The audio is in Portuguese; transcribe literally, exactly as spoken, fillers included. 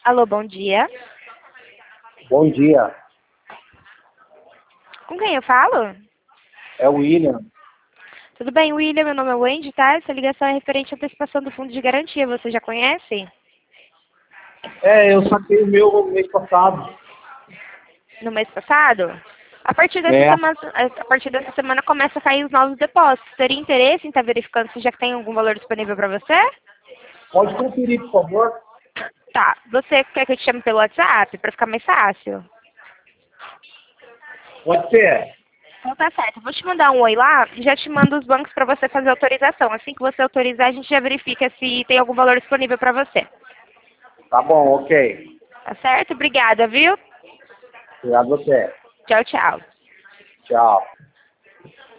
Alô, bom dia. Bom dia, Com quem eu falo? é o William. Tudo bem, William? Meu nome é Wendy, tá? Essa ligação é referente à antecipação do fundo de garantia. Você já conhece? É, eu saquei o meu no mês passado. No mês passado? A partir dessa É, semana, a partir dessa semana começa a cair os novos depósitos. Teria interesse em estar verificando se já tem algum valor disponível para você? pode conferir, por favor? Tá. Você quer que eu te chame pelo WhatsApp para ficar mais fácil? Pode ser. Então tá certo. Eu vou te mandar um oi lá e já te mando os bancos para você fazer a autorização. Assim que você autorizar, a gente já verifica se tem algum valor disponível para você. Tá bom, ok. Tá certo? Obrigada, viu? Obrigado a você. Tchau, tchau. Tchau.